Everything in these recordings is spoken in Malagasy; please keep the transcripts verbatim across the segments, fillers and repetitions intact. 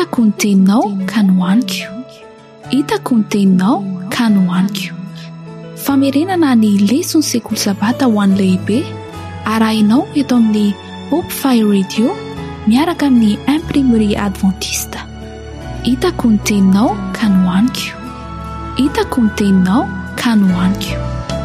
hitako ny teninao ka nohaniko hitako ny teninao ka nohaniko famerenana ny lesony sekoly sabata ho an'ny lehibe arahinao eto amin'ny Hope Fire Radio miaraka amin'ny imprimerie adventiste hitako ny teninao ka nohaniko hitako ny teninao ka nohaniko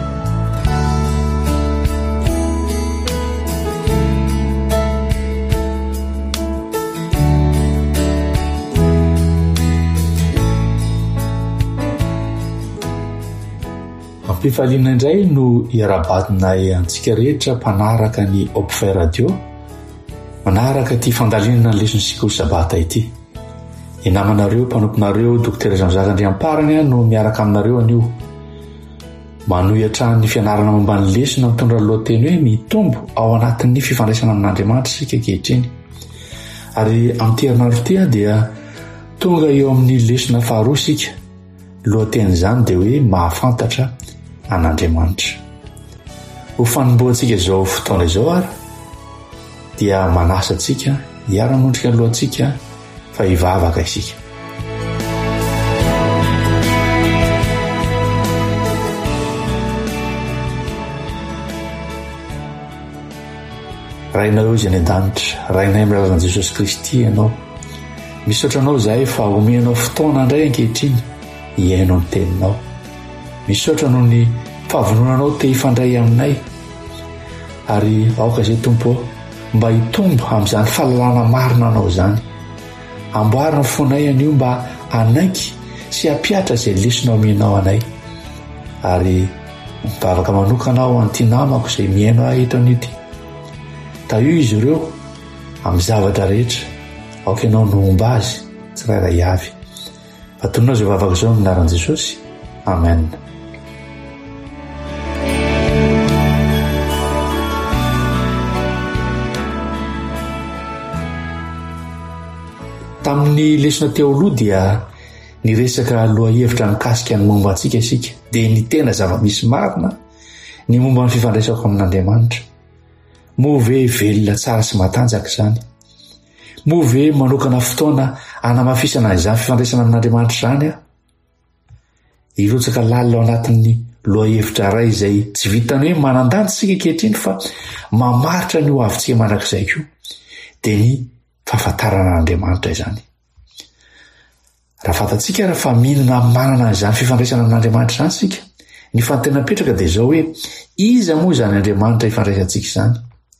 Mpifaliana indray no iarabatinay antsika rehetra mpanaraka ny Hope Fire Radio manaraka ty fandalinana ny lesony sekoly sabata ity. Ny namanareo mpanomponareo Dr Jean-Jacques Andriamparana no miaraka aminareo anio manohitra ny fianarana momba ny lesona mitondra lohateny hoe mitombo ao anatin'ny fifandraisana amin'Andriamanitra sika kehitriny. Ary amin'ity herinandro ity dia tonga eo amin'ny lesona faharoa sika. Lohateny izany dia hoe mahafantatra an'Andriamanitra. Ho fanomboantsika izao fotoana izao ary dia manasa antsika hiara-montrika ny lohantsika fa hivavaka isika. Rainareo izay ny an-danitra, rainay amin'ny lalàna Jesosy Kristy ianao. Misaotra anao izahay fa omenao fotoana indray ankehitriny hiainao ny teninao. Misaotra noho ny fahavononanao te hifandray aminay ary aoka izay Tompo mba hitombo amin'izany fahalalana marina anao izany. Amboarina fonay anio mba anaiky sy hampiatra izay lesona omenao anay ary mivavaka manokana aho an'ity namako izay miaino ahy eto an'ity. Taio izy ireo amin'ny zavatra rehetra aoka ianao no omba azy tsirairay avy. Atonao izay vavaka izao amin'ny anaran'i Jesosy. Amen. Tamin'ny lesona teo aloha dia niresaka lohahevitra mikasika ny momba antsika isika dia ny tena zava-misy marina ny momba ny fifandraisako amin'Andriamanitra. Moa ve velona tsara sy matanjaka izany? Moa ve manokana fotoana hanamafisana izany fifandraisana amin'Andriamanitra izany a? Irotsaka lalina ao anatin'ny lohahevitra iray izay tsy vitany hoe manandanja sika kehitriny fa mamaritra ny ho avintsika mandrakizay koa dia ny fahafantarana an'Andriamanitra izany. Raha fantatsika raha fa mihinana manana izany fifandraisana amin'Andriamanitra izany sika, ny fanontena mipetraka dia izao hoe iza moa izany Andriamanitra ifandraisantsika izany?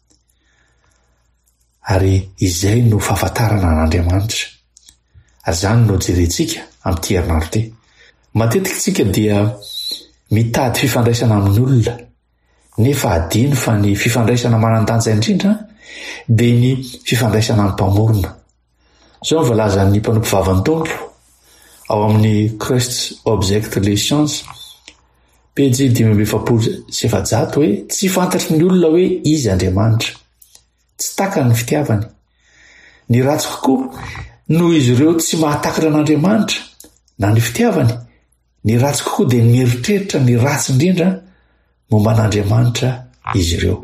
Ary izay no fahafantarana an'Andriamanitra. Ary izany no jerentsika amin'ity herinandro ity. Matetika tsika dia mitady fifandraisana amin'ny olona nefa adino fa ny fifandraisana manandanja indrindra dia ny fifandraisana amin'ny mpamorona. Izao ny voalazan'ny mpanompo vavan'ny Tompo ao amin'ny Christ's Object Lessons pejy dimy amby efapolo sy efajato hoe tsy fantatry ny olona hoe izy Andriamanitra, tsy takany ny fitiavany. Ny ratsy kokoa noho izy ireo tsy mahatakatra an'Andriamanitra na ny fitiavany, ny ratsy kokoa dia mieritreritra ny ratsy indrindra momba an'Andriamanitra izy ireo.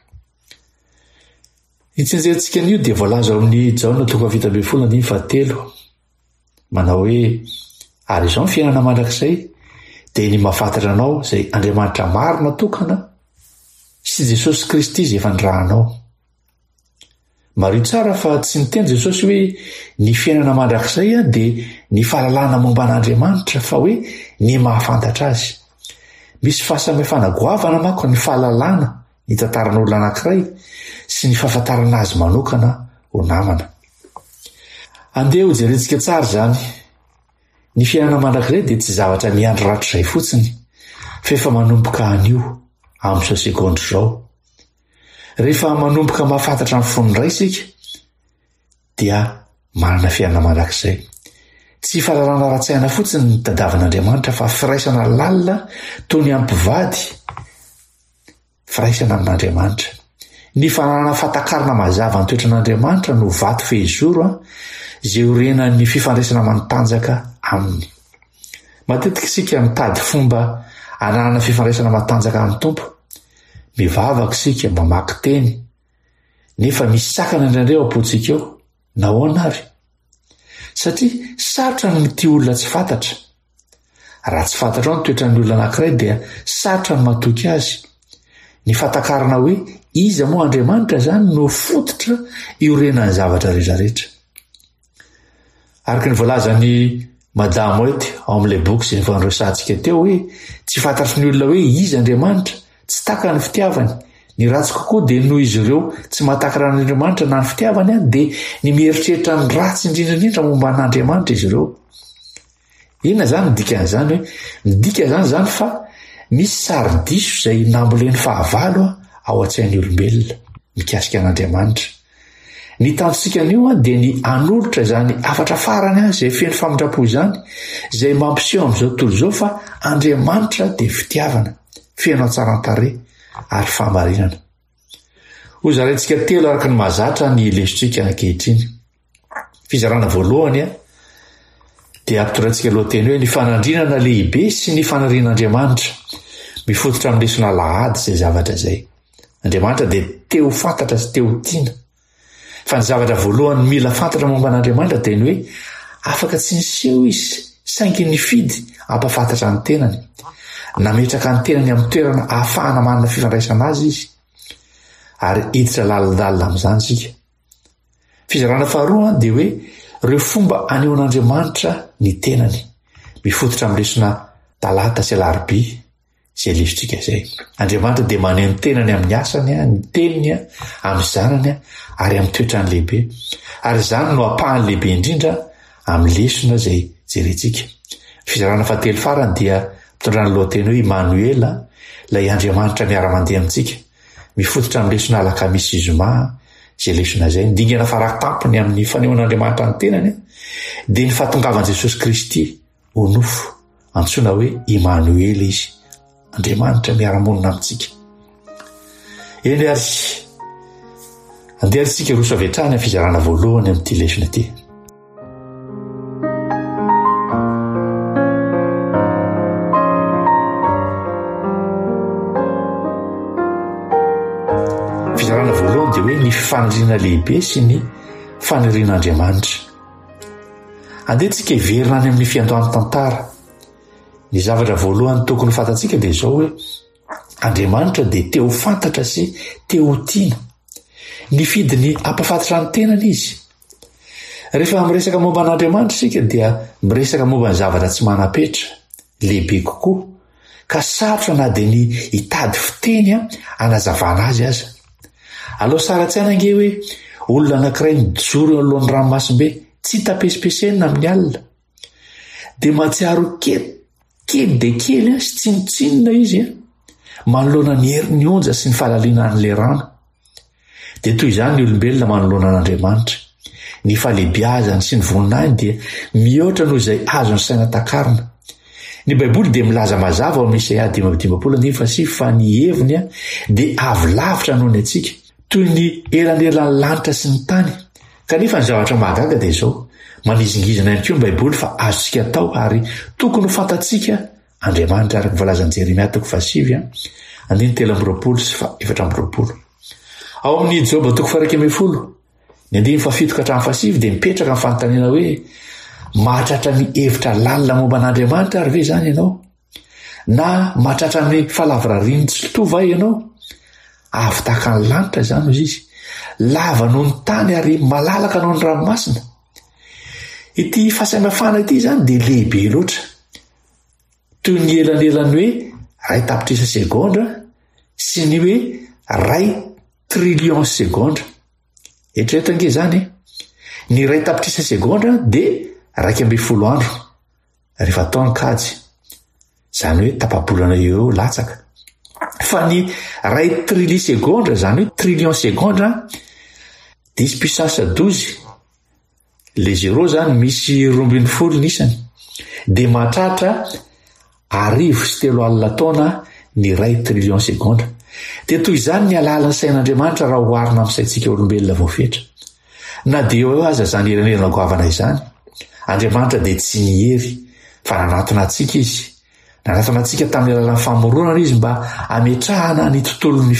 Itsinjerentsika an'io dia voalaza ao amin'ny Jaona toko fito ambin'ny folo andimy fahatelo manao hoe ary izao ny fiainana mandrakizay dia ny mahafantatra anao izay Andriamanitra marina tokana sy Jesosy Kristy izay efa nirahanao. Mario tsara fa tsy niteny Jesosy hoe ny fiainana mandrakizay a dia ny fahalalana momba an'Andriamanitra fa hoe ny mahafantatra azy. Misy fahasamihafana goavana manko ny fahalalana ny tantaran'olona anankiray sy ny fahafantarana azy manokana ho namana. Andeha ho jerentsika tsara izany. Ny fiainana mandrakizay dia tsy zavatra miandry ratro izay fotsiny fa efa manomboka anio amin'izao sekondro izao. Rehefa manomboka mahafantatra ny fonindray isika dia manana fiainana mandrakizay. Tsy fahalalana ara-tsaina fotsiny ny tadiavan'Andriamanitra fa firaisana lalina toy ny ampivady firaisana amin'Andriamanitra. Ny fananana fatakarana mazava ny toetran'Andriamanitra no vato fehizoro izay orena ny fifandraisana matanjaka aminy. Matetika isika mitady fomba hananana fifandraisana matanjaka amin'ny Tompo. Mivavaka isika mamaky teny nefa misy sakana indraindray ao am-pontsika eo nahoana ary. satria sarotra ny ty olona tsy fantatra. Raha tsy fantatra ao ny toetran'ny olona anankiray dia sarotra ny matoky azy. Ny fatakarana hoe iza moa Andriamanitra zany no fototra iorenan'ny zavatra rehetrarehetra. Araka ny voalazan'ny Madamo White ao amin'ilay boky izay fanresantsika teo hoe tsy fantatry ny olona hoe iza Andriamanitra, tsy taka ny fitiavany. Ny ratsy kokoa dia noho izy ireo tsy mahatakara n'Andriamanitra na ny fitiavany a dia ny mieritreritra ny ratsy indrindraindrindra momba n'Andriamanitra izy ireo. Inona zany midika an'izany hoe midika zany zany fa misy sary-diso izay namboleny fahavalo ao an-tsain'ny olombelona mikasika an'Andriamanitra. Ny tanjonsika an'io a dia ny anolotra izany afatra farany a izay feno famindrapo izany izay mampiseho amin'izao tontolo izao fa Andriamanitra dia fitiavana, feno hatsaran-tarehy ary fahamarinana. Ho zaraintsika telo araka ny mahazatra ny lesontsika ankehitriny. Fizarana voalohany a dia ampitorantsika lohateny hoe ny fanandrinana lehibe sy ny fanarian'Andriamanitra, mifototra amin'ny lesona lahady izay zavatra izay. Andriamanitra dia teo fantatra sy teo tiana. Fa ny zavatra voalohany mila fantatra momba an'Andriamanitra dia ny hoe afaka tsy niseho izy saingy nifidy ampafantatra ny tenany. Nametraka ny tenany amin'ny toerana ahafahana manana fifandraisana azy izy ary hiditra lalandalina amin'izany isika. Fizarana faharoa dia hoe ireo fomba anehoan'Andriamanitra ny tenany, mifototra amin'ny lesona talata sy alarobia izay lesontsika izay. Andriamanitra dia maneho ny tenany amin'ny asany a, ny teniny a, amin'ny zanany a, ary amin'ny toetrany lehibe. Ary izany no apahany lehibe indrindra amin'ny lesona izay jerentsika. Fizarana fahatelo farany dia mitondrany lohateny hoe Immanuela, ilay Andriamanitra miara-mandeha amintsika, mifototra amin'ny lesona alakamisy zoma izay lesona izay. Ny dingana farak-tampony amin'ny fanehoan'Andriamanitra ny tenany dia ny fahatongavan'i Jesosy Kristy ho nofo, antsoina hoe Immanuela izy, Andriamanitra miara-monina amintsika. Eny ary andeha isika roso avy hatrany amin'ny fizarana voalohany amin'ity lesona ity. Fizarana voalohany dia hoe ny faniriana lehibe sy ny fanirian'Andriamanitra. Andeha tsika hiverina any amin'ny fiandohan'ny tantara. Ny zavatra voalohany tokony fantatsika dia izao hoe Andriamanitra dia teo fantatra sy teo tiana. Nifidy ny ampafantatra ny tenany izy. Rehefa miresaka momba an'Andriamanitra isika dia miresaka momba ny zavatra tsy manapetra, lehibe kokoa, ka sarotra na dia ny hitady fiteny hanazavana azy aza. Aleo sara tsaina ange hoe olona anankiray mijoro eo alohan'ny ranomasimbe tsy hita pesipesena amin'ny alina. Dia mahatsiaro kely kely dia kely sy tsinotsinona izy manoloana ny herin'ny onja sy ny fahalaliana an'ilay rano. Dia toy izany ny olombelona manoloana an'Andriamanitra. Ny fahalehibiazany sy ny voninahiny dia mihoatra noho izay azo ny saina takarina. Ny Baiboly dia milaza mazava ao amin'ny Isaia dimy amby dimampolo andimy faha sivy fa ny heviny dia avy lavitra noho ny antsika, toy ny elanelan'ny lanitra sy ny tany. Kanefa ny zavatra mahagaga dia izao, manizingizina ihany koa ny Baiboly fa azontsika atao ary tokony ho fantatsika Andriamanitra araka ny voalazan'i Jeremia toko fahasivy andiny telo amby roapolo sy fa efatra amby roapolo. Ao amin'ny Joba toko faha iraika ambin'ny folo ny andiny fahafito ka hatramin'ny fahasivy dia mipetraka amin'ny fanontaniana hoe mahatratra ny hevitra lalina momba an'Andriamanitra ary ve zany ianao? Na mahatratra ny falavarariny tsy toy va ianao? Avy tahaka ny lanitra izany hoy izy, lava noho ny tany ary malalaka noho ny ranomasina. Ity fahasamihafana ity zany dia lehibe loatra, toy ny elanelany hoe ray tapitrisa segondra sy ny hoe ray trilion segondra. Eritrereto ange zany ny ray tapitrisa segondra dia raika ambin'ny folo andro rehefa atao ny kajy, izany hoe tapa-bolana eo latsaka. Fa ny ray trili segondra, izany hoe trilion segondra, dix puissance douze, le zéro zany misy roa ambin'ny folo nisany, dia mahatratra arivo sy telo alina taona ny ray trilion segondra. Dia toy izany ny alalan'ny sain'Andriamanitra raha oharina amin'ny saintsika olombelona voafetra. Na dia eo aza izany elanelana goavana izany, Andriamanitra dia tsy nihery fa nanatona antsika izy. Nanatona antsika tamin'ny alalan'ny famoronana izy mba hametrahana ny tontolon'ny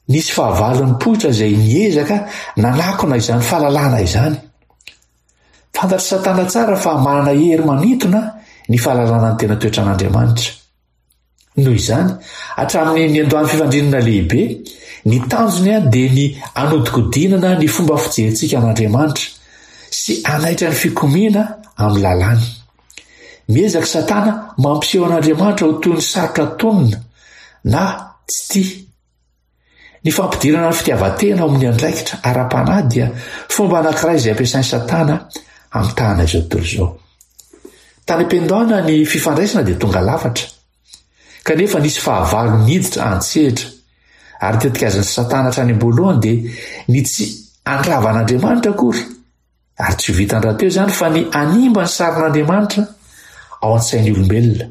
nisy fahavalon'ny poitra izay niezaka nanakona izany fahalalana izany. Fantatry Satana tsara fa manana hery manintona ny fahalalana ny tena toetran'Andriamanitra. Noho izany, hatramin'ny ny andohan'ny fifandrinana lehibe, ny tanjony dia ny anodikodinana ny fomba fijerentsika an'Andriamanitra sy anaitra ny fikomiana amin'ny lalàny. Miezaka Satana mampiseho an'Andriamanitra ho toy ny sarotra tonina na tsy tia. Ny fampidirana ny fitiavan-tena ao amin'ny andraikitra ara-panahy dia fomba anankiray izay ampiasain'ny Satana amin'ny tahana izao tontolo izao. Tany am-piandohana ny fifandraisana dia tonga lafatra, kanefa nisy fahavalo niditra antsehatra, ary tetikazan'ny Satana hatrany am-boalohany dia ny tsy andrava an'Andriamanitra akory, ary tsy vitany rahateo izany fa ny animba ny sarin'Andriamanitra ao an-tsain'ny olombelona.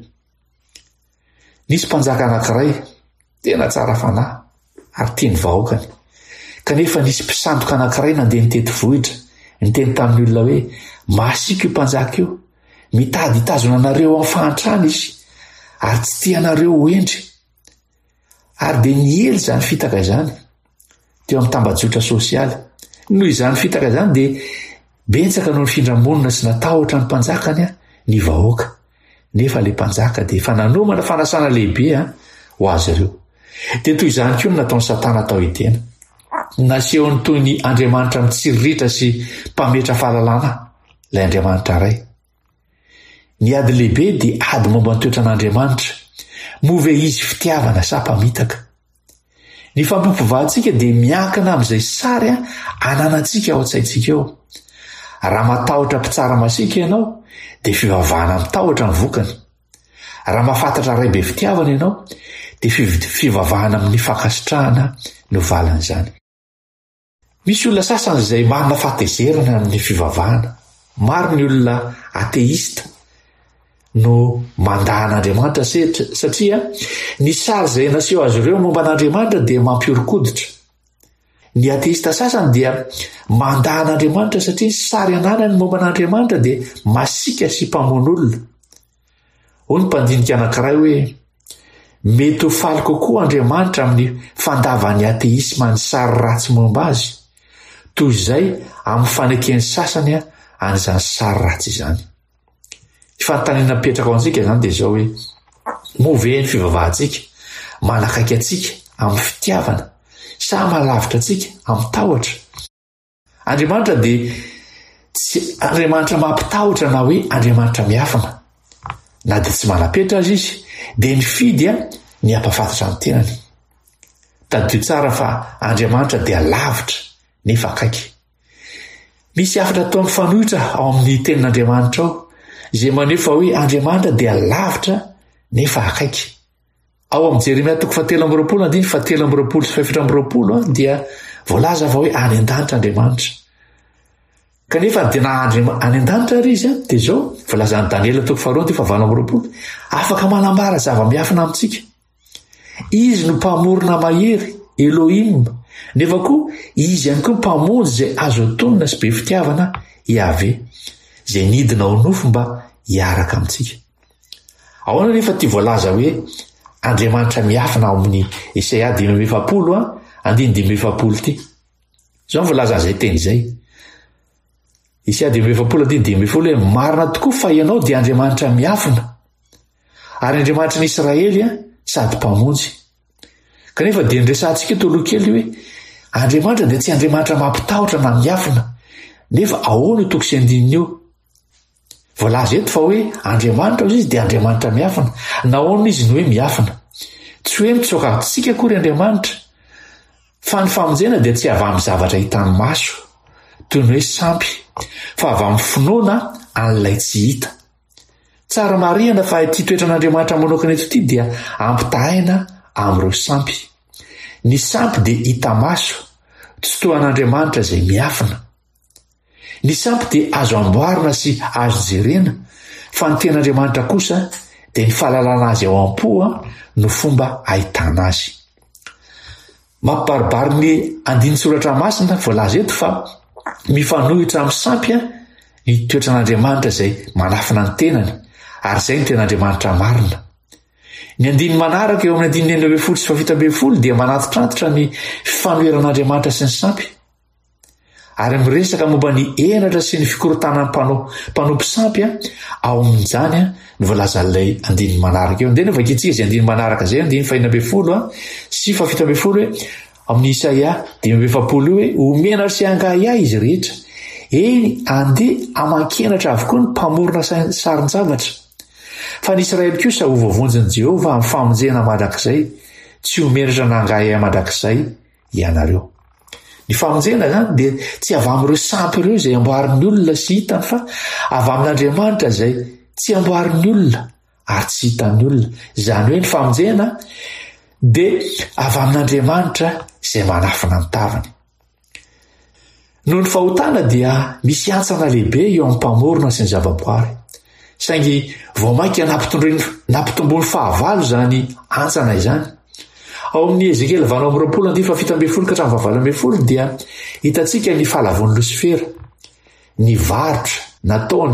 Nisy mpanjaka anankiray tena tsara fanahy ary tiany vahoakany, kanefa nisy mpisandoka anankiray nandeha nitety vohitra, niteny tamin'ny olona hoe mahasiaka io mpanjaka io, mitady hitazona anareo amin'ny fahantrana izy ary tsy tia anareo ho endry. Ary dia niely izany fitaka izany teo amin'ny tambajotra sosialy. Noho izany fitaka izany dia betsaka noho ny findramonina sy natahotra ny mpanjakany ny vahoaka, nefa ilay mpanjaka dia efa nanomana fanasana lehibe ho azy ireo. Dia toy izany koa no nataon'ny Satana tao etena, nasehony toy ny Andriamanitra mitsiriritra sy mpametra fahalalana, ilay Andriamanitra iray. Ny ady lehibe dia ady momba ny toetran'Andriamanitra, move izy fitiavana sa mpamitaka. Ny fampiompivàhantsika dia miankina amin'izay sary ananantsika ao an-tsaintsika eo. Raha matahotra mpitsara masika ianao dia fivavahana mitahotra ny vokany. Raha mahafantatra ray be fitiavana ianao dia fivavahana amin'ny fankasitrahana no valan'izany. Misy olona sasany izay marina fahatezerana amin'ny fivavahana. Maro ny olona ateista no mandahan'Andriamanitra satria ny sary izay naseho azy ireo momba an'Andriamanitra dia mampiorokoditra. Ny ateista sasany dia mandahan'Andriamanitra satria ny sary ananany momba an'Andriamanitra dia masika sy mpamono. Ho ny mpandinika anankiray hoe mety ho faly kokoa Andriamanitra amin'ny fandavan'ny ateisma ny sary ratsy momba azy, toy izay amin'ny fanekeny sasany an'izany sary ratsy izany. Ny fanontaniana mipetraka ao antsika izany dia izao hoe move ny fivavahantsika, manakaiky antsika amin'ny fitiavana sa malavitra antsika amin'ny tahotra. Andriamanitra dia tsy Andriamanitra mampitahotra na hoe Andriamanitra miafina. Na dia tsy manapetra azy izy dia ny fidy ny ampafantatra ny tenany. Taddio tsara fa Andriamanitra dia lavitra nefa akaiky. Misy hafatra ataon'ny fanohitra ao amin'ny tenin'Andriamanitra ao izay maneho fa hoe Andriamanitra dia lavitra nefa akaiky. Ao amin'ny Jeremia toko fahatelo amby roapolo andiny fahatelo amby roapolo sy faefatra amby roapolo dia voalaza fa hoe any an-danitra Andriamanitra. Kanefa dia na any an-danitra ary izy dia izao voalazan'ny Daniela toko faharoa andiny fahavalo amby roapolo, afaka manambara zava-miafina amintsika. Izy no mpamorona mahery, Elohim, nefa koa izy ihany koa mpamonjy izay azo antonina sy be fitiavana Yahvé, izay nidina ao nofo mba hiaraka amintsika. Ahoana nefa tia voalaza hoe Andriamanitra miafina ao amin'ny Esaia dimy amby efapolo andiny dimy amby efapolo ity. Izao voalaza izay teny izay. Esaia dimy amby efapolo andiny dimy amby efapolo hoe marina tokoa fa ianao dia Andriamanitra miafina, ary Andriamanitra ny Israely sady mpamonjy. Kanefa dia niresantsika toloha kely hoe Andriamanitra dia tsy Andriamanitra mampitahotra na miafina, nefa ahoana toko sy andininy eo. Voalaza eto fa hoe Andriamanitra izy dia Andriamanitra miafina. Nahoana izy ny hoe miafina? Tsy hoe mitsoaka antsika akory Andriamanitra, fa ny famonjena dia tsy avy amin'ny zavatra hitan'ny maso toy ny hoe sampy, fa avy amin'ny finoana an'ilay tsy hita. Tsara marihana fa ity toetran'Andriamanitra manokana eto ity dia ampitahaina amin'ireo sampy. Ny sampy dia hita maso, tsy toa an'Andriamanitra izay miafina. Ny sampy dia azo amboarina sy azo jerena, fa ny ten'Andriamanitra kosa dia ny fahalalana azy ao am-po no fomba ahitana azy. Mampibaribary ny andiny soratra masina voalaza eto fa mifanohitra amin'ny sampy ny toetran'Andriamanitra izay manafina ny tenany, ary izay ny ten'Andriamanitra marina. ny andiny manaraka eo amin'ny andiny enina ambin'ny folo sy fafito ambin'ny folo dia manatitrantotra ny fifanoheran'andriamanitra sy ny sampy ary miresaka momba ny enatra sy ny fikorotanany mpanompo sampy a ao amin'izany a ny voalaza n'ilay andiny manaraka eo andea ny vakitsika zay andiny manaraka zay andiny fahina ambin'ny folo a sy fafito ambin'ny folo hoe amin'ny Isaia dimy amby efapolo io hoe omena sy angahia izy rehetra eny andeha aman-kenatra avokoa ny mpamorona sarin-javatra fa ny Israely kosa ho voavonjin'i Jehova amin'ny famonjena mandrakizay tsy homenatra nangahy mandrakizay ianareo. Ny famonjena zany dia tsy avy amin'ireo sampy ireo izay amboarin'ny olona sy hitany fa avy amin'Andriamanitra izay tsy amboarin'ny olona ary tsy hitan'ny olona. Izany hoe ny famonjena dia avy amin'Andriamanitra izay manafina ny tavany. Noho ny fahotana dia misy antsana lehibe eo amin'ny mpamorona sy ny zavaboary. Saingy vao mainka nampitombony fahavalo zany antsana izany. Ao amin'ny Ezekiel valo amby roapolo andiny fafito ambin'ny folo ka hatramin'ny fahavalo ambin'ny folo dia hitantsika ny fahalavon'ny Losifera, ny varotra nataony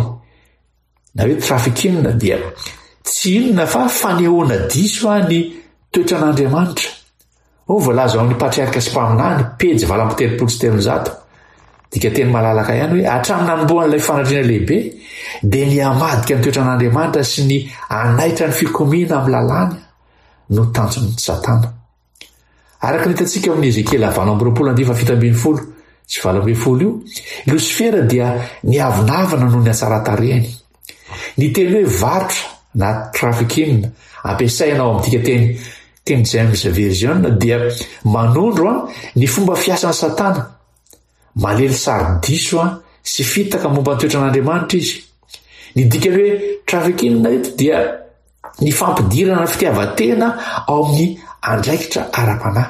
na hoe trafikina dia tsy inona fa fanehoana diso ny toetran'Andriamanitra. Ho voalaza ao amin'ny patriarika sy mpaminany pejy valo amby telopolo sy telonjato. Dika teny malalaka ihany hoe hatramin'ny nanombohan'ilay fanadriana lehibe dia ny hamadika ny toetran'Andriamanitra sy ny anaitra ny fikomiana amin'ny lalàna no tanjon'ny Satana. Araka ny hitantsika amin'ny Ezekiela valo amby roapolo andiny fafito ambin'ny folo sy valo ambin'ny folo io, Losifera dia ny avinavana noho ny hatsaran-tarehany. Ny teny hoe varotra na trafikina ampiasaina ao amin'dika teny King James Version dia manondro ny fomba fiasan'ny Satana. Malely sary-diso sy fitaka momba ny toetran'Andriamanitra izy. Ny dikany hoe trafikina eto dia ny fampidirana fitiavan-tena ao amin'ny andraikitra ara-panahy.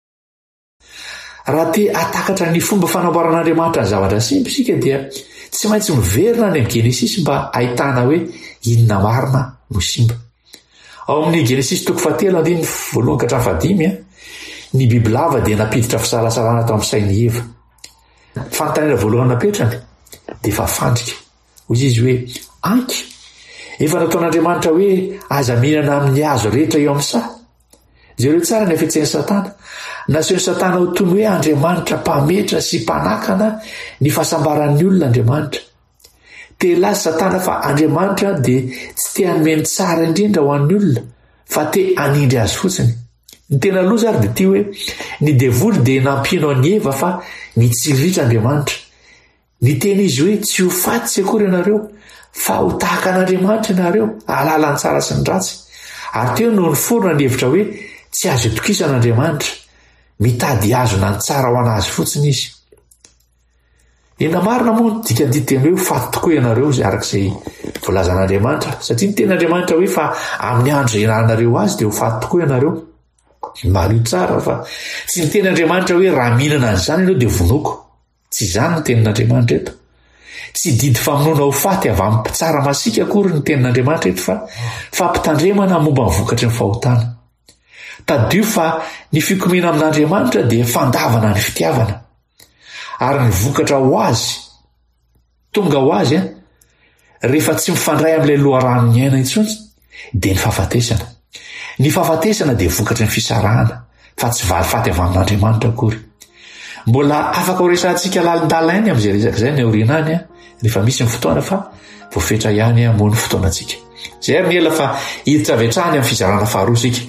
Raha te hatakatra ny fomba fanamboaran'Andriamanitra ny zavatra simba isika dia tsy maintsy miverina any amin'ny Genesisy mba ahitana hoe inona marina no simba. Ao amin'ny Genesisy toko fahatelo andiny voalohany ka hatramin'ny fahadimy ny biby lava dia napiditra fisalasalana tao amin'ny sain'ny Eva. Fanontaniana voalohany napetrany dia efa fandrika. Hoy izy hoe anky efa nataon'Andriamanitra hoe aza mihinana amin'ny hazo rehetra eo amin'ny saha. Jereo tsara ny afetsen'ny Satana. Nasehony Satana ho toy ny hoe Andriamanitra mpametra sy mpanakana ny fahasambaran'ny olona Andriamanitra. Telazy Satana fa Andriamanitra dia tsy te hanomeny tsara indrindra ho an'ny olona fa te hanindry azy fotsiny. Ny tena loza ary dia ty hoe ny devoly dia nampino an'i Eva fa mitsiritra Andriamanitra. Ny tena izy hoe tsy ho faty tsy akory ianareo fa ho tahaka an'Andriamanitra ianareo ahalala ny tsara sy ny ratsy. Ary teo no niforona ny hevitra hoe tsy azo itokisan'Andriamanitra, mitady azo na ny tsara ho anazy fotsiny izy. Ina marina moa ny dika diteny hoe ho faty tokoa ianareo izay arak'izay voalazan'Andriamanitra, satria ny ten'Andriamanitra hoe fa amin'ny andro izay ihinanareo azy dia ho faty tokoa ianareo. Mario tsara fa tsy ny ten'Andriamanitra hoe raha mihinana an'izany ianao dia vonoko. Tsy izany ny tenin'Andriamanitra eto. Tsy didy famonoana ho faty avy amin'ny mpitsara masika akory ny tenin'Andriamanitra eto fa fampitandremana momba ny vokatry ny fahotana. Tadio fa ny fikomiana amin'Andriamanitra dia fandavana ny fitiavana. Ary ny vokatra ho azy, tonga ho azy a, rehefa tsy mifandray amin'ilay loharanony aina intsony dia ny fahafatesana. Ny fahafatesana dia vokatry ny fisarahana fa tsy valifaty avy amin'Andriamanitra akory. Mbola afaka ho resantsika lalindala ihany amin'izay resaka izay ny aoriana any a, rehefa misy ny fotoana fa voafetra ihany a moa ny fotoanantsika. Izay ary ny ela fa hiditra avy hatrany amin'ny fizarana faharoa isika.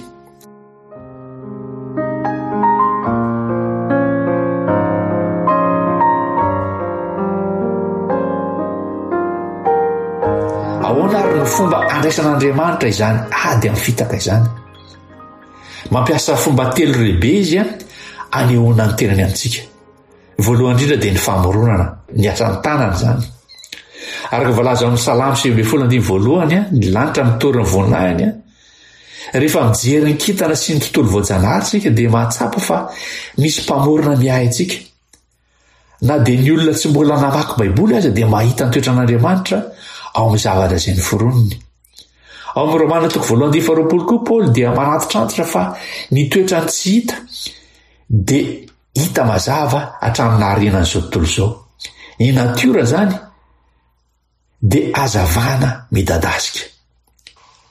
Ahoana ary ny fomba andraisan'Andriamanitra izany ady amin'ny fitaka izany? Mampiasa fomba telo lehibe izy a anehoana ny tenany amintsika. Voalohany indrindra dia ny famoronana, ny asan'ny tanana izany. Araka voalaza amin'ny Salamo sivy ambin'ny folo andiny voalohany a, ny lanitra mitorina voninahiny a. Rehefa mijery ny kintana sy ny tontolo voajanahary isika dia mahatsapa fa misy mpamorona miahy antsika. Na dia ny olona tsy mbola namaky baiboly aza dia mahita ny toetran'Andriamanitra ao amin'ny zavatra izay noforoniny. Ao amin'ny Romana toko voalohany andiny faharoapolo koa Paoly dia manatitrantotra fa ny toetrany tsy hita dia hita mazava hatramin'ny naharenan'izao tontolo izao. Ny natiora zany dia hazavana midadasika.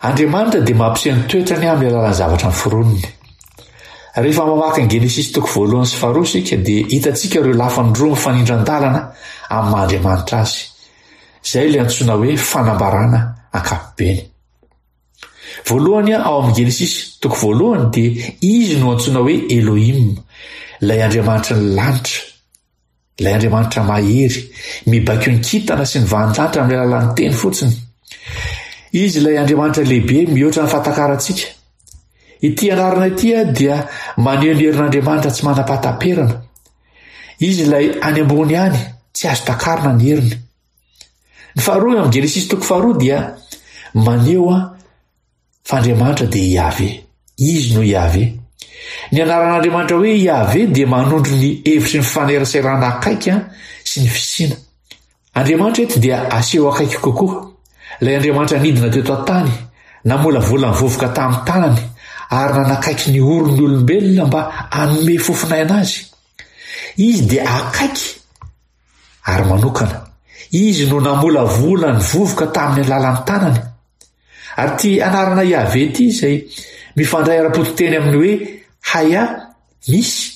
andriamanitra dia mampiseho ny toetrany amin'ny alalan'ny zavatra ny foronony. Rehefa mamaky ny Genesis toko voalohany sy faharoa isika dia hitantsika ireo lafiny roa mifanindran-dalana amin'ny maha-andriamanitra azy. Izay ilay antsoina hoe fanambarana ankapobeny. Voalohany ao amin'ny Genesis toko voalohany dia izy no antsoina hoe Elohim, ilay andriamanitra ny lanitra, ilay andriamanitra mahery, mibaiko ny kintana sy ny vanin-danitra amin'ny alalan'ny teny fotsiny. Izy ilay andriamanitra lehibe mihoatra ny fahatakarantsika. Ity anarana ity dia maneho ny herin'andriamanitra tsy manam-pahatam-perana. Izy ilay any ambony any, tsy azo takarina ny heriny. Ny faharoa amin'ny Genesis toko faharoa dia maneho fa Andriamanitra dia Yahvé. Izy no Yahvé. Ny anaran'Andriamanitra hoe Yahvé dia manondro ny hevitry ny fanerasarana akaiky sy ny fisiana. Andriamanitra eto dia aseho akaiky kokoa. Ilay Andriamanitra nidina teto an-tany, namolavolany vovoka tamin'ny tanany, ary nanakaiky ny orony olombelona mba hanome fofona azy. Izy dia akaiky ary manokana. Izy no namolavolany vovoka tamin'ny alalan'ny tanany. Ary ty anarana Yahvé ity izay mifandray ara-pototeny amin'ny hoe Haya, misy,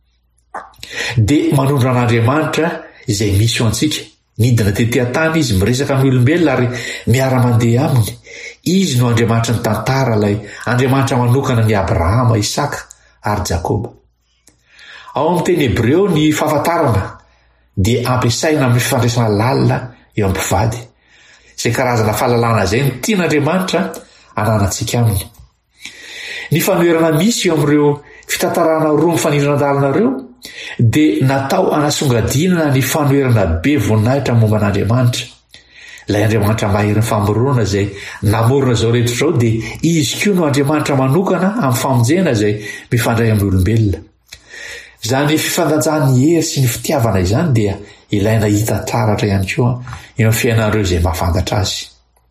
dia manondro an'Andriamanitra izay misy ho antsika. Nidina tety an-tany izy miresaka amin'ny olombelona ary miara-mandeha aminy. Izy no Andriamanitra ny tantara, ilay Andriamanitra manokana ny Abrahama, Isaka ary Jakoba. Ao amin'ny teny Hebreo ny fahafantarana dia ampiasaina amin'ny fifandraisana lalina eo amin'ny mpivady. Izay karazana fahalalana izay no tian'Andriamanitra ananantsika aminy. Ny fanoherana misy eo amin'ireo fitantarana roa mifanindran-dalana ireo dia natao hanasongadinana ny fanoherana be voninahitra momba an'Andriamanitra. Ilay Andriamanitra mahery ny famorona izay namorona izao rehetra izao dia izy koa no Andriamanitra manokana amin'ny famonjena izay mifandray amin'ny olombelona. Izany fifandanjahan'ny hery sy ny fitiavana izany dia ilaina hita taratra ihany koa eo amin'ny fiainan'ireo izay mahafantatra azy.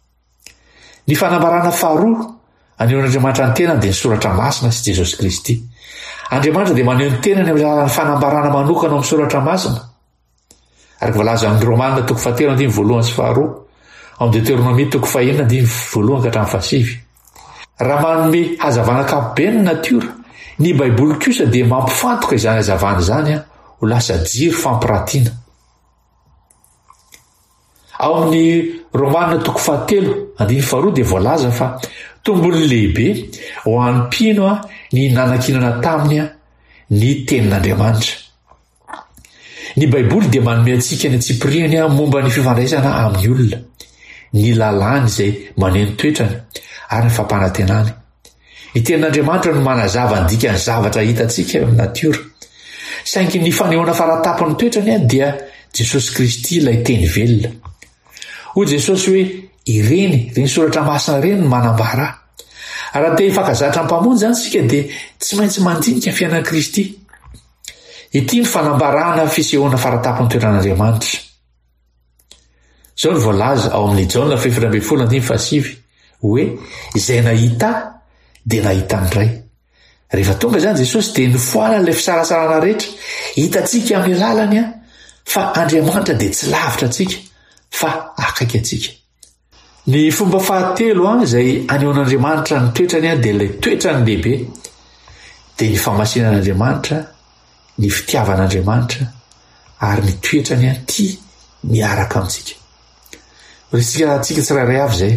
Ny fanambarana faharoa anehoan'Andriamanitra ny tenany dia ny soratra masina sy Jesosy Kristy. Andriamanitra dia maneho ny tenany amin'ny alalan'ny fanambarana manokana amin'ny soratra masina. Ary voalaza amin'ny Romanina toko fahatelo andimy voalohany sy faharoa, amin'ny Deutéronomie toko fahaenina andimy voalohany ka hatramin'ny fahasivy. Raha manome hazavana ankapobeny ny natiora, ny Baiboly kosa dia mampifantoka izany hazavana izany ho lasa jiro fampiratiana. Ao amin'ny Romanina toko fahatelo andimy faharoa dia voalaza fa tombony lehibe ho an'ny mpino ny nanankinana taminy ny tenin'Andriamanitra. Ny Baiboly dia manome antsika ny atsipiriany momba ny fifandraisana amin'ny olona, ny lalàny izay maneho ny toetrany ary ny fampanantenany. Ny tenin'Andriamanitra no manazava ny dikany zavatra hitantsika eo amin'ny natiora. Saingy ny fanehoana faratapony toetrany dia Jesosy Kristy ilay teny velona. Hoy Jesosy hoe ireny, ireny soratra masina ireny no manambara. Raha te hifankazatra ny mpamonjy izany isika dia tsy maintsy mandinika ny fiainan'i Kristy. Ity ny fanambarana fisehoana faratapony toetran'Andriamanitra. Izao ny voalaza ao amin'ny Jaona fahaefatra ambin'ny folo andimy fahasivy hoe izay nahita dia nahita ny Ray. Rehefa tonga izany Jesosy dia nifohala ilay fisarasarana rehetra hitantsika amin'ny lalany fa Andriamanitra dia tsy lavitra antsika fa akaiky antsika. Ny fomba fahatelo izay anehoan'Andriamanitra ny toetrany dia ilay toetrany lehibe dia ny famasinan'Andriamanitra, ny fitiavan'Andriamanitra ary ny toetrany tia miaraka amintsika. Resika tsika tsirairay avy izay.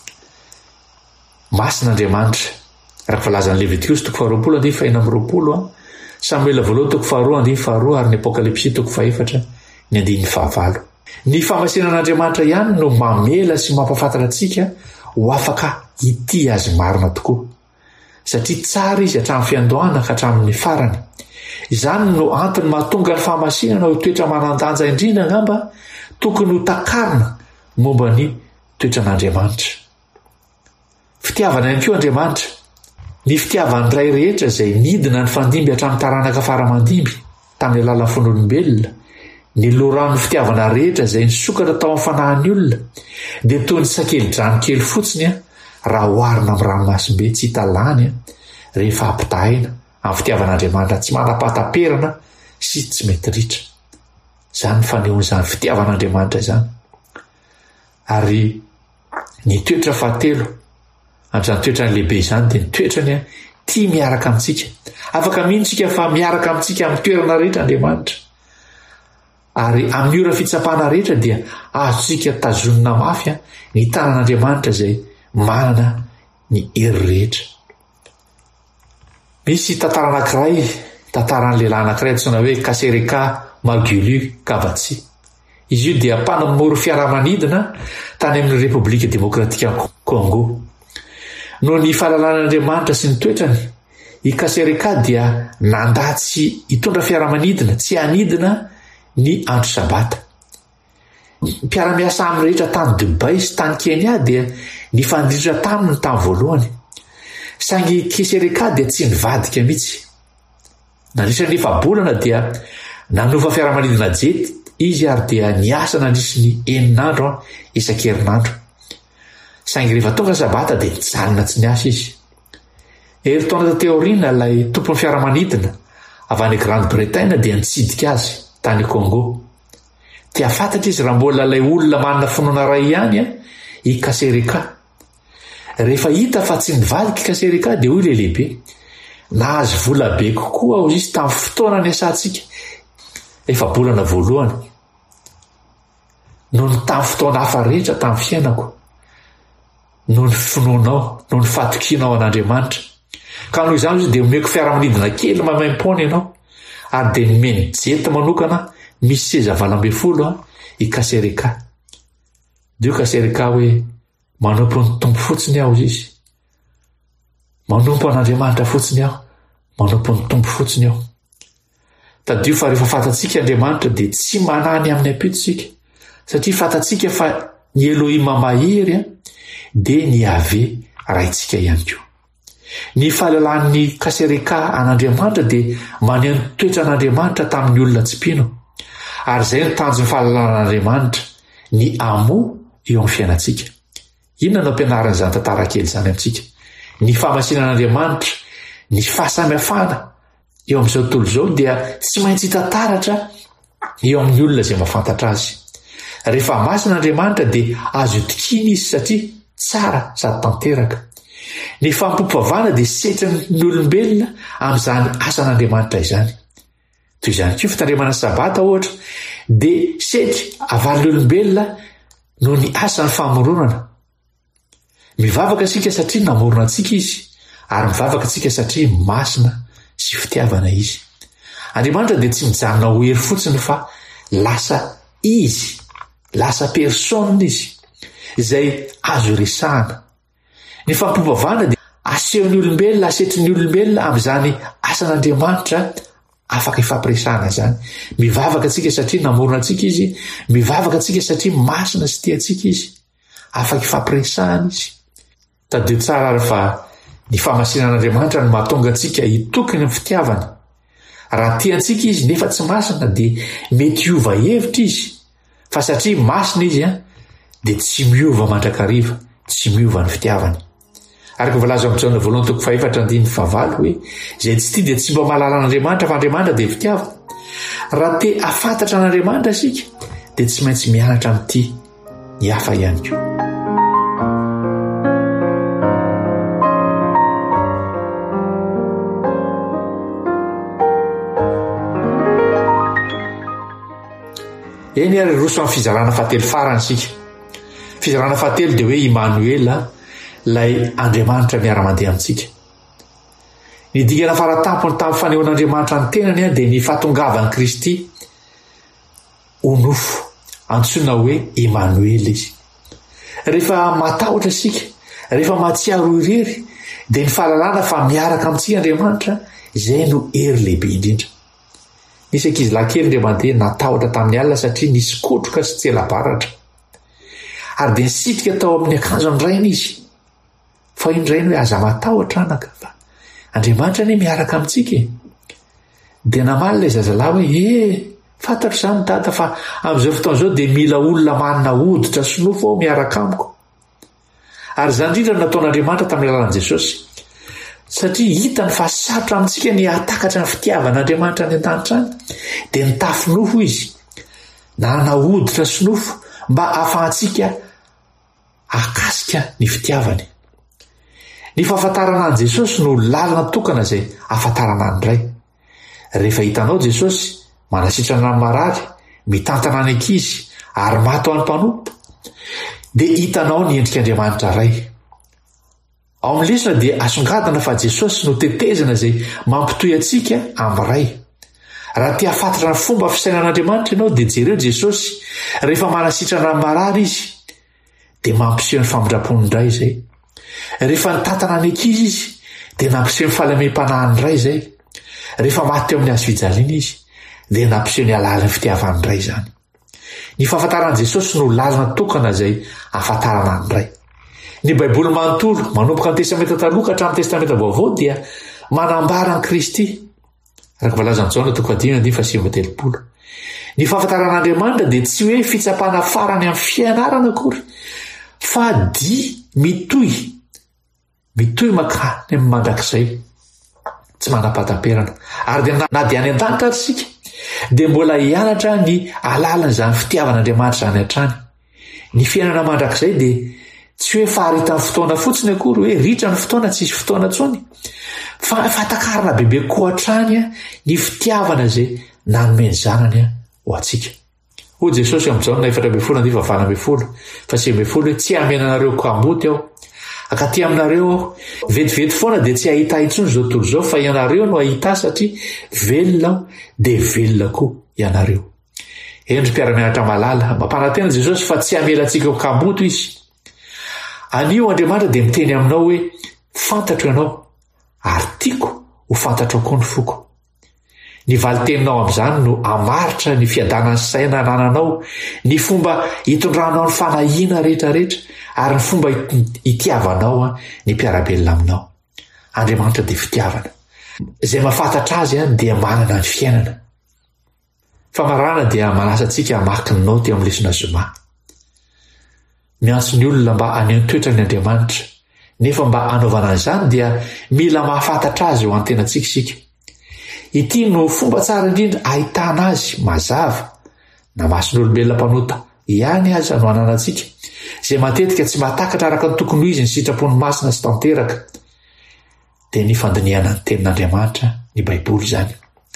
Masin'Andriamanitra. Raha voalaza ny Levitikosy toko faharoapolo andimy fahaenina amby roapolo, Samuela voalohany toko faharoa andimy faharoa ary ny Apokalipsy toko fahaefatra ny andiny fahavalo. Ny famasinan'Andriamanitra ihany no mamela sy mampafantatra antsika ho afaka ity azy marina tokoa. Satria tsara izy hatramin'ny fiandohana ka hatramin'ny farany. Izany no antony mahatonga ny fahamasinana ho toetra manandanja indrindra angamba tokony ho takarina momba ny toetran'Andriamanitra. Fitiavana ihany koa Andriamanitra. Ny fitiavany ray rehetra izay nidina ny fandimby hatramin'ny taranaka faramandimby tamin'ny alalan'ny fon'olombelona, ny lorano fitiavana rehetra izay nisokatra tao amin'ny fanahin'ny olona dia toy ny sakely-drano kely fotsiny raha oharina amin'ny ranomasimbe tsy hita lany rehefa ampitahaina amin'ny fitiavan'Andriamanitra tsy manam-pahatam-perana sy tsy mety ritra. Izany fanehoan'izany fitiavan'Andriamanitra izany. Ary ny toetra fahatelo am'izany toetrany lehibe izany dia nitoetrany a tia miaraka amintsika, afaka mihintsika fa miaraka amintsika amin'ny toerana rehetra Andriamanitra, ary amin'ny ora fitsapana rehetra dia azontsika tazonina mafy a ny tanan'Andriamanitra izay manana ny hery rehetra. Misy tantara anankiray, tantaran'ny lehilahy anankiray antsoina hoe Kasereka Magulu Kabatsi. Izy io dia mpanamory fiaramanidina tany amin'ny Repoblika Demokratika Congo. Noho ny fahalalan'Andriamanitra sy ny toetrany, i Kasereka dia nandatsy hitondra fiaramanidina, tsy hanidina ny andro sabata. Mpiara-miasa amin'ny rehetra tany Dubai sy tany Kenya dia nifandritra taminy ny tany voalohany. Saingy Kasereka dia tsy nivadika mihitsy. Nandritra ny efa-bolana dia nanova fiaramanidina jety izy ary dia niasa nandritsy ny enin'andro isan-kerinandro. Saingy rehefa tonga sabata dia nijanona tsy niasa izy. Herintaona tateoriana ilay tompon'ny fiaramanidina avy any Grande-Bretagne dia nitsidika azy tany Congo. Tia fantatra izy raha mbola ilay olona manana finoana iray ihany i Kasereka. Rehefa hita fa tsy nivadika Kasereka dia hoy ilay lehibe, nahazo vola be kokoa aho izy tamin'ny fotoana niasantsika efa bolana voalohany noho ny tamin'ny fotoana hafa rehetra tamin'ny fiainako, noho ny finoanao, noho ny fatokianao an'Andriamanitra. Ka noho izany izy dia omeko fiaramanidina kely mamaim-poana ianao, ary dia nomeny jety manokana misy seza valo ambin'ny folo i Kasereka. Dio Kasereka hoe manompo ny tompo fotsiny aho izy, manompo an'Andriamanitra fotsiny aho, manompo ny tompo fotsiny aho. Tadio fa rehefa fantatsika Andriamanitra dia tsy manany amin'ny ampitotsika, satria fantatsika fa ny Elohima mahery dia ny Ave raintsika ihany koa. Ny fahalalan'ny Kasereka an'Andriamanitra dia maneho ny toetran'Andriamanitra tamin'ny olona tsy mpino, ary izay no tanjon'ny fahalalàn'Andriamanitra, ny amo eo amin'ny fiainantsika. Inona no ampianaran'izany tantara kely izany amintsika? Ny famasinan'Andriamanitra, ny fahasamihafana eo amin'izao tontolo izao dia tsy maintsy hitantaratra eo amin'ny olona izay mahafantatra azy. Rehefa masina Andriamanitra dia azo itikiny izy satria tsara sady tanteraka. Ny fampompoavana dia setrin'ny olombelona amin'izany asan'Andriamanitra izany. Toy izany koa fitandremana sabata ohatra dia setry avalin'ny olombelona noho ny asan'ny famoronana. Mivavaka isika satria namorona antsika izy, ary mivavaka isika satria masina sy fitiavana izy. Andriamanitra dia tsy mijanona ho hery fotsiny fa lasa izy, lasa persona izy, izay azo resahana. Ny fampompoavana dia asehon'ny olombelona, asetrin'ny olombelona amin'izany asan'Andriamanitra afaka ifampiresahana izany. Mivavaka antsika satria namorona antsika izy, mivavaka antsika satria masina sy tia antsika izy, afaka ifampiresahana izy. Tadio tsara ary fa ny famasinan'Andriamanitra no mahatonga antsika hitokony amin'ny fitiavana. Raha tia antsika izy nefa tsy masina dia mety hiova hevitra izy, fa satria masina izy a dia tsy miova mandrakariva, tsy miova ny fitiavana. Araka voalaza amin'ny Jaona voalohany toko fahaefatra andiny fahavalo hoe izay tsy tia dia tsy mba mahalala an'Andriamanitra fa Andriamanitra dia fitiavana. Raha te afantatra an'Andriamanitra isika dia tsy maintsy mianatra amin'ity ny hafa ihany koa. Eny ary roso amin'ny fizarana fahatelo farany isika. Fizarana fahatelo dia hoe Immanuel, ilay Andriamanitra miara-mandeha amintsika. Ny dingana faratampony tamin'ny fanehoan'Andriamanitra ny tenany dia ny fahatongavan'i Kristy ho nofo, antsoina hoe Immanuel izy. Rehefa matahotra isika, rehefa mahatsiaro irery, dia ny fahalalana fa miaraka amintsika Andriamanitra, izay no hery lehibe indrindra. Nisy ankizilahy kely indray mandeha natahotra tamin'ny alina satria nisy kotroka sy tsela-baratra. Ary dia nisitrika tao amin'ny akanjo ny rainy izy. Fa iny rainy hoe aza matahotra anaka fa Andriamanitra anie miaraka amintsika. Dia namaly ilay zazalahy hoe eh fantatro izany dada fa amin'izao fotoan'izao dia mila olona manana hoditra sy nofo ao miaraka amiko. Ary izany indrindra nataon'Andriamanitra tamin'ny alalan'i Jesosy. Satria hitany fa sarotra amintsika ny hatakatra ny fitiavan'Andriamanitra any an-danitra any, dia nitafy nofo izy, nanana hoditra sy nofo mba ahafahantsika akasika ny fitiavany. ny fahafantarana an' jesosy no lalana tokana izay ahafantarana ny ray. Rehefa hitanao jesosy manasitrana ny marary, mitantana ny ankizy ary maty ho an'ny mpanompo, dia hitanao ny endrik'Andriamanitra ray. Ao amin'ny lesona dia asongadana fa jesosy no tetezana izay mampitohy antsika amin'ny ray. Raha tia hafantatra ny fomba fisainan'Andriamanitra ianao dia jereo jesosy rehefa manasitrana ny marary izy dia mampiseho ny famindrapon'ny ray izay. Rehefa nitantana ny ankizy izy dia nampiseho ny fahalemem-panahiny ray izay. Rehefa maty teo amin'ny hazo fijaliana izy dia nampiseho ny alalan'ny fitiavan'ny ray izany. Ny fahafantaran'i jesosy no lalana tokana izay ahafantarana ny ray. Ny baiboly manontolo manomboka ny testamenta taloha ka hatramin'ny testamenta vaovao dia manambara an'i Kristy. Araka valazan'i Jaona toko dimy andimy faha sivy amby telopolo. Ny fahafantaran'Andriamanitra dia tsy hoe fitsapana farany amin'ny fianarana akory, fa dia mitohy mitohy mankany amin'ny mandrakizay tsy manam-pataperana. Ary dia na dia any an-danitra ary sika dia mbola hianatra ny alalan'izany fitiavan'Andriamanitra izany hatrany. Ny fiainana mandrakizay dia tsy hoe faharitan'ny fotoana fotsiny akory, hoe ritra ny fotoana tsy isy fotoana tsony, fa fahatakarana bebe koa hatrany ny fitiavana izay nanome ny zanany ho antsika. Hoy Jesosy amin'ny Jaona efatra ambin'ny folo andimy valo ambin'ny folo fa sivy ambin'ny folo hoe tsy hamenanareo kamoty aho, akaty aminareo aho, vetivety foana dia tsy hahita intsony izao tontolo izao, fa ianareo no hahita satria velona aho dia velona koa ianareo. Endry mpiara-mianatra malala, mampanantena Jesosy fa tsy hamelantsika ho kamoto izy. Anio Andriamanitra dia miteny aminao hoe fantatro ianao ary tiako ho fantatro koa ny foko. Ny valiteninao amin'izany no hamaritra ny fiadanany saina anananao, ny fomba hitondranao ny fanahiana rehetrarehetra ary ny fomba hitiavanao ny mpiarabelona aminao. Andriamanitra dia fitiavana. Izay mahafantatra azy dia manana ny fiainana. Famarana dia manasa antsika hamaky ny naoty amin'ny lesona zoma. Miantso ny olona mba haneho ny toetrany Andriamanitra, nefa mba hanaovana izany dia mila mahafantatra azy ho an-tenantsika isika. Ity no fomba tsara indrindra ahitana azy mazava, na mason'olombelona mpanota ihany aza no ananantsika, izay matetika tsy mahatakatra araka ny tokony ho izy ny sitrapony masina sy tanteraka. Dia ny fandiniana ny tenin'Andriamanitra ny baiboly izany.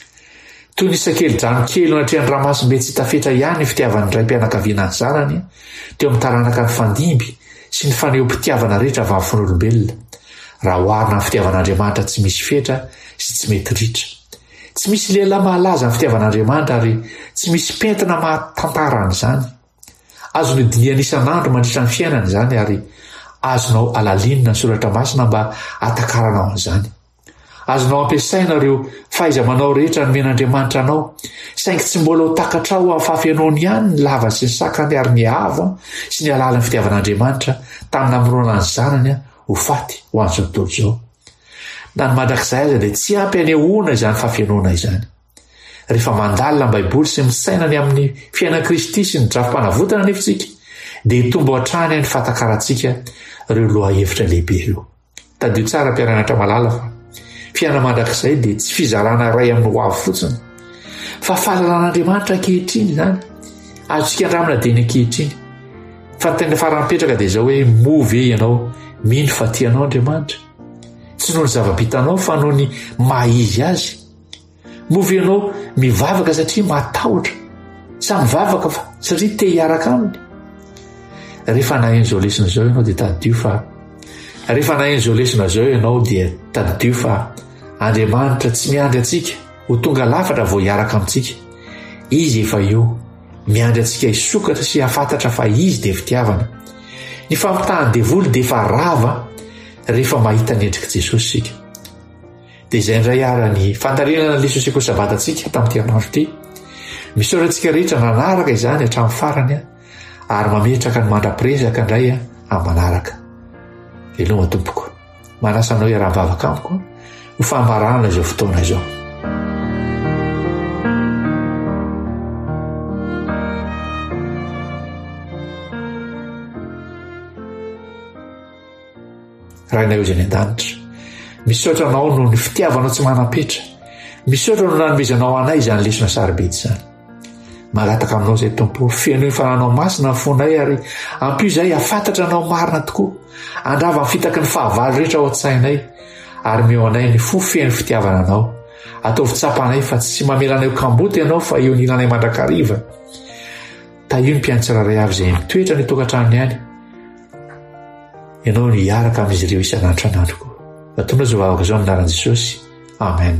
Toy ny sakely-drano kely natrehan'ny ranomasina mety tsy tafetra ihany ny fitiavan'ny ray mpianakaviana ny zanany teo amin'ny taranaka ny fandimby sy ny faneho-pitiavana rehetra avy amin'ny fon'olombelona. Raha oharina amin'ny fitiavan'Andriamanitra tsy misy fetra sy tsy mety ritra. Tsy misy lehilahy mahalaza amin'ny fitiavan'Andriamanitra ary tsy misy pentina mahatantarana izany. Azonao diniana isan'andro mandritra ny fiainana izany ary azonao alalinina ny soratra masina mba hatakarana an'izany. Azonao ampiasaina ireo fahaiza-manao rehetra nomen'Andriamanitra anao, saingy tsy mbola ho takatra ao amin'ny fahafianoany ihany ny lava sy ny sakany ary ny hava sy ny alalan'ny fitiavan'Andriamanitra tamin'ny namoronana ny zanany ho faty ho an'izao tontolo izao. Na ny mandrakizay aza dia tsy ampy hanehoana izany fahafianoana izany. Rehefa mandalina ny baiboly sy misaina ny amin'ny fiainan Kristy sy ny drafim-panavotana nefitsika dia hitombo hatrany ny fahatakarantsika ireo loha hevitra lehibe ireo. Tadio tsara mpiara-mianatra malala fa fiainana mandrakizay dia tsy fizarana ray amin'ny ho avy fotsiny, fa fahalalàn'Andriamanitra ankehitriny izany. Azontsika andramina dia ny ankehitriny. Fa ny tena farany-petraka dia izao hoe movy ianao mino fa tianao Andriamanitra. Tsy noho ny zava-bitanao fa noho ny maha-izy azy. Movy ianao mivavaka satria matahotra, sa mivavaka fa satria te hiaraka aminy. Rehefa naheno izao lesona izao ianao dia tadio fa rehefa naheno izao lesona izao ianao dia tadio fa Andriamanitra tsy miandry antsika ho tonga lafatra vao hiaraka amintsika. Izy efa eo miandry antsika hisokatra sy hafantatra fa izy dia fitiavana. Ny fampitahan'ny devoly dia efa rava rehefa mahita ny endrik'i Jesosy sika. Dia izay indray ara ny fandalinana ny lesona sekoly sabatantsika tamin'ity andro ity. Misaorantsika rehetra nanaraka izany hatramin'ny farany ary mametraka ny mandra-piresaka indray amin'ny manaraka. Veloma tompoko. Manasa anao iaraha-mivavaka amiko ho fahamarana izao fotoana izao. Rainay izay ny an-danitra, misaotra anao noho ny fitiavanao tsy manam-petra. Misaotra no nanomezanao anay izany lesona saribetsy izany. marataka aminao izay tompo feno ny fananao masina ny fonay ary ampio izay afantatra anao marina tokoa andrava mifitaky ny fahavalo rehetra ao an-tsainay ary meo anay ny fo feno fitiavana anao ataovy tsapanay fa tsy mamelana eo kamboty ianao fa eo ny ilanay mandrakariva tahio ny mpiantsiraray avy izay mitoetra ny tokantranony ihany ianao ny hiaraka amin'izy ireo isan'andro anandroko vatona zao vavaka izao aminaran'i Jesosy amen.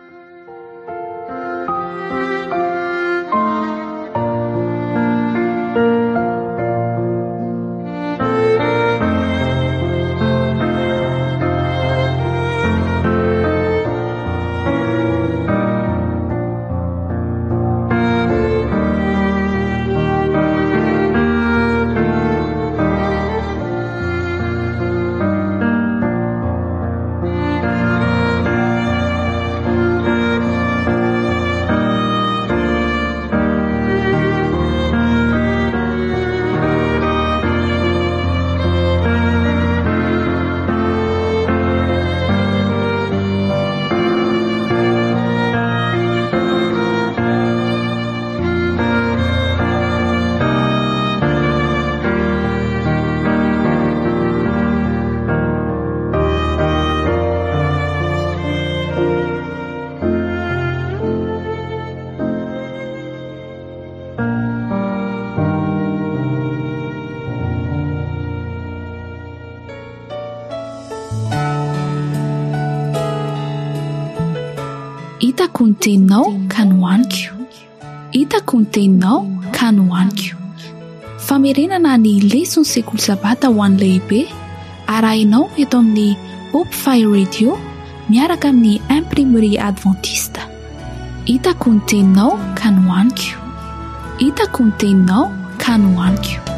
Hitako ny teninao ka nohaniko. Hitako ny teninao ka nohaniko. Famerenana ny lesona sekoly sabata ho an'ny lehibe arahinao eto amin'ny Hope Fire Radio miaraka amin'ny imprimerie adventiste. Hitako ny teninao ka nohaniko. Hitako ny teninao ka nohaniko.